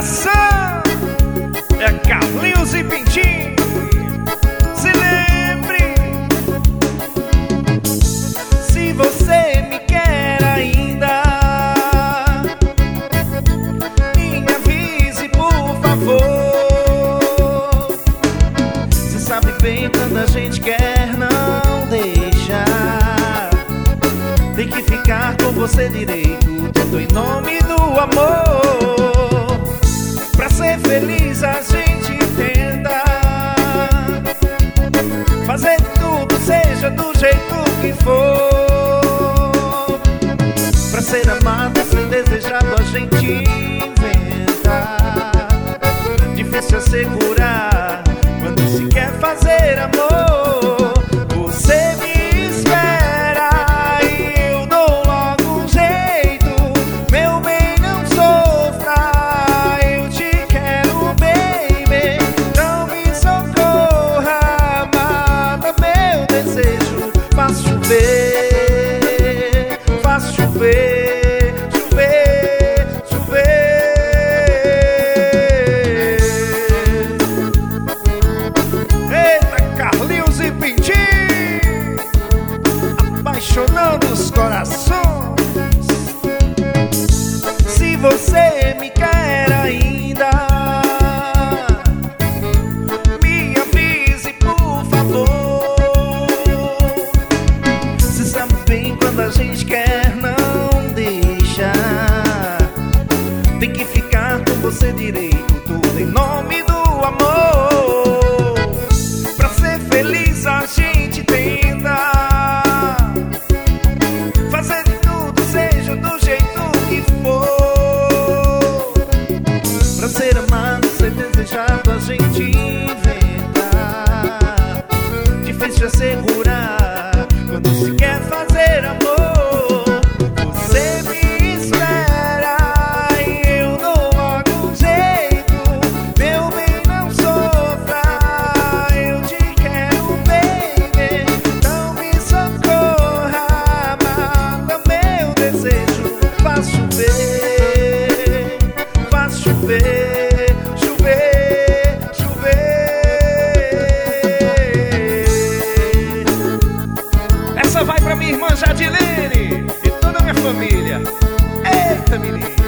coração é Carlinhos e Pintinho. Se lembre, se você me quer ainda, me avise por favor. Você sabe bem quando a gente quer, não deixa. Tem que ficar com você direito, tudo em nome do amor. Pra ser feliz a gente tenta fazer tudo, seja do jeito que for. Pra ser amado e ser desejado a gente inventa. Difícil assegurar quando se quer fazer amor. Você me espera e eu dou logo um jeito. Meu bem, não sofra, eu te quero, baby. Não me socorra, amada, meu desejo. Faz chover, faz chover, chover, chover. Eita, Carlinhos e Pintinho, apaixonando os corações. Se você me quer ainda, me avise por favor. Você sabe bem quando a gente quer, não deixa. Tem que ficar com você direito, tudo em nome do amor. Pra ser feliz a gente tenta fazer tudo, seja do jeito que for. Pra ser amado, ser desejado a gente inventa. Difícil assegurar quando se quer fazer amor. Você me espera e eu dou logo um jeito. Meu bem, não sofra, eu te quero, baby. Não me socorra, amada, meu desejo. Faz chover, faz chover, chover, chover. Essa vai pra minha irmã Jadilene e toda a minha família. Eita, menino.